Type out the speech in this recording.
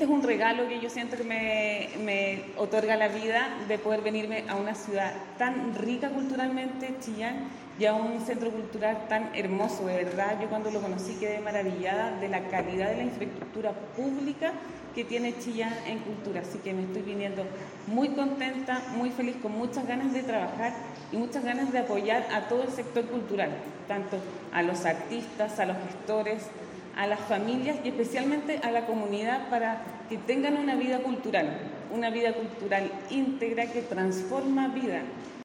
este es un regalo que yo siento que me otorga la vida de poder venirme a una ciudad tan rica culturalmente, Chillán, y a un centro cultural tan hermoso, de verdad. Yo cuando lo conocí quedé maravillada de la calidad de la infraestructura pública que tiene Chillán en cultura, así que me estoy viniendo muy contenta, muy feliz, con muchas ganas de trabajar y muchas ganas de apoyar a todo el sector cultural, tanto a los artistas, a los gestores, a las familias y especialmente a la comunidad para que tengan una vida cultural íntegra que transforma vida.